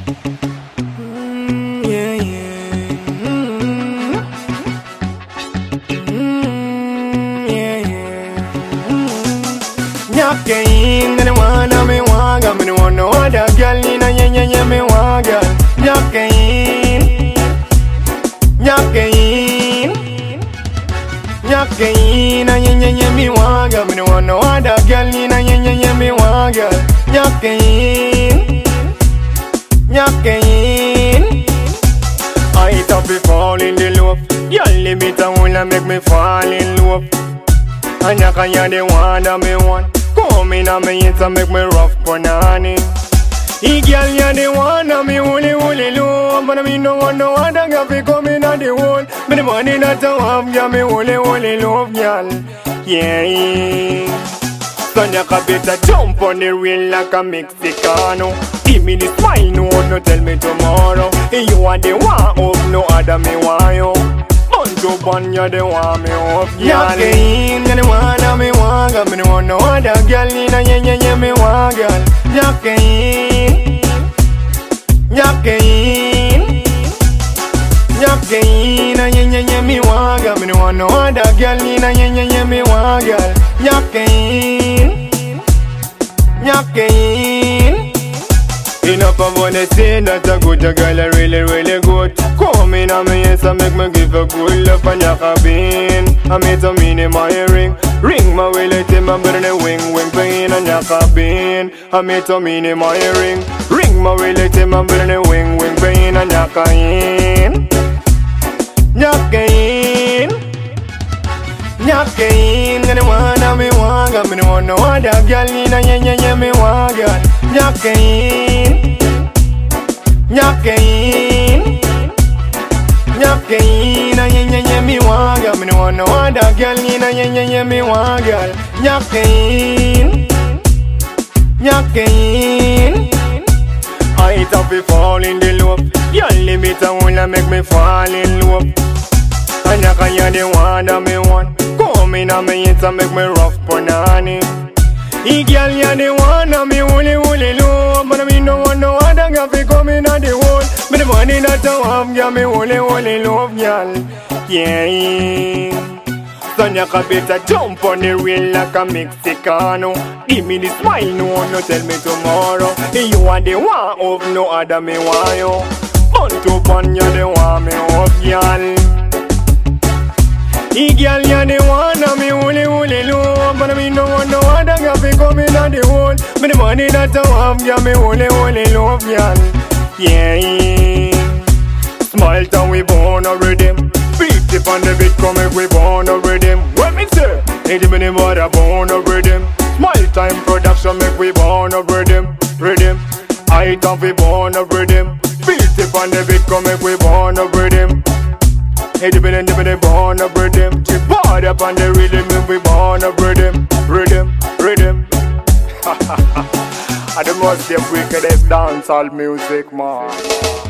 Yeah, yeah. Yeah, yeah. Nyakain, gonna wanna me waga, me want no other girl in a yeah, me waga. Nyakain, Nyakain, Nyakain, yeah, me waga, me want no other girl in a yeah, me waga. Nyakain, Nyakain. I thought we fall in the love. Your limit and will make me fall in love. And you can hear the one that me want. Come in and me hit and make me rough punani. He girl you the one that me holy love. But I mean no one no other girl fi come in at the wall. But the money that I have, yeah me holy love, girl. Yeah. So you can better jump on the rail like a Mexicano. Give me the smile, no tell me tomorrow. You are the one of no other me want you. Bunch of one, you the one me up, girl. Nyakain, you the one that me want, girl. Me no want no other girl in a yeah, me want, girl. Nyakain, Nyakain, Nyakain, yeah, me want, girl. Me no want no other girl in a yeah, me want, girl. Nyakain, Nyakain. Enough of what they say, that a good girl, a really good. Come in and me yes, and make me give a good love and Nyakabin. I made a mini my ring. Ring my way, let him and burn a wing pain and Nyakabin. I made a mini my ring. Ring my way, let him and burn a wing pain and Nyakain. Nyakain, Nyakain, and the one that me want, me no want no other girl in a yeah, me want, girl. Nyakain, Nyakain, Nyakain, yeah, me want, girl. Me no want no other girl in a yeah, me want, girl. Nyakain, Nyakain. I thought we fall in the love. Your limit and will make me fall in love. And you can hear the one that me want. Come in and me hit and make me rough punani. He girl you the one that me holy love. But I mean no one no other girl fi come in at the wall. But the money that I have, girl, me holy love, girl. Yeah. So you can better jump on the rail like a Mexicano. Give me the smile, no tell me tomorrow. You are the one of no other me want you. Bunch of one, you the one me up, girl. He girl you the one that me holy love. But I mean no one no other girl fi come in at the wall. But the money that I have, girl, me holy love, girl. Yeah. Smile town we born a rhythm. Beat it on the beat come make we born a rhythm. What me say? Ain't many but a born a rhythm. Smile time production make we born a rhythm. I town we born a rhythm. Beat it on the beat come make we born a rhythm. Independent born a rhythm. Chip body up on the rhythm, we born a rhythm. I the most wickedest dancehall music, man.